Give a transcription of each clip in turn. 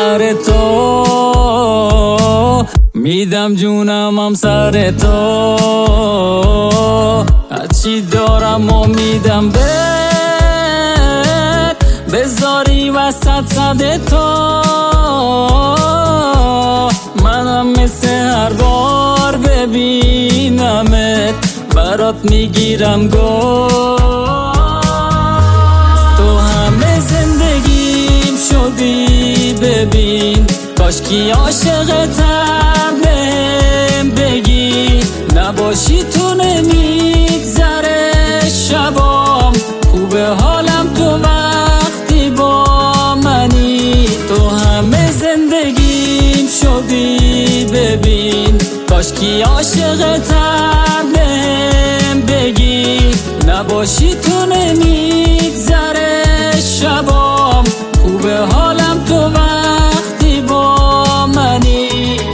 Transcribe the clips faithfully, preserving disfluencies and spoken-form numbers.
سر تو، میدم جونمم سر تو، هرچی دارم و میدم بهت، بذاری وسط صد تو. منم مثل هر بار ببینمت برات میگیرم گل. تو همه زندگیم شدی ببین، کاشکی عاشقتم بهم بگی، نباشی تو نمیگذره شبام، خوبه حالم تو وقتی با منی. تو همه زندگیم شدی ببین، کاشکی عاشقتم بهم بگی، نباشی تو نمیگذره شبام، خوبه حالم تو وقتی با منی.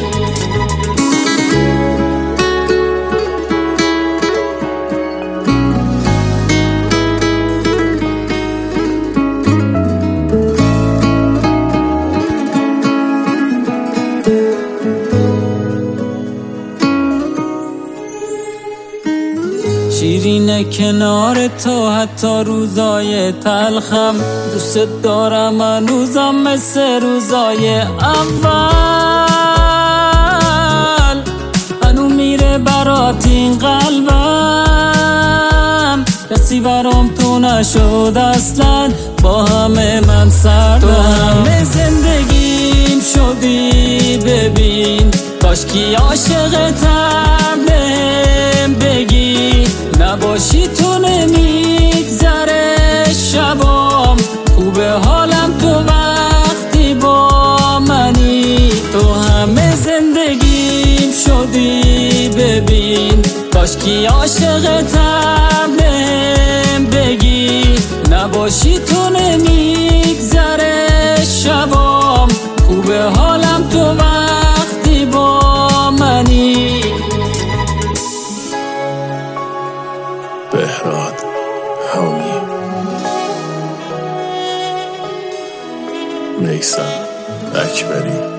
شیرینه کنار تو حتی روزای تلخم، دوست دارم هنوزم مثل روزای اول، هنو میره برات این قلبم، کسی برام تو نشد اصلا، با همه من سردم. تو همه زندگیم شدی ببین، کاشکی عاشقتم بهم بگی، نباشی تو نمیگذره شبام، خوبه حالم تو وقتی با منی. تو همه زندگیم شدی ببین، کاشکی عاشقتم بهم بگی، نباشی تو نمیگذره شبام، خوبه حالم تو وقتی با منی. بهراد هامی میثم اکبری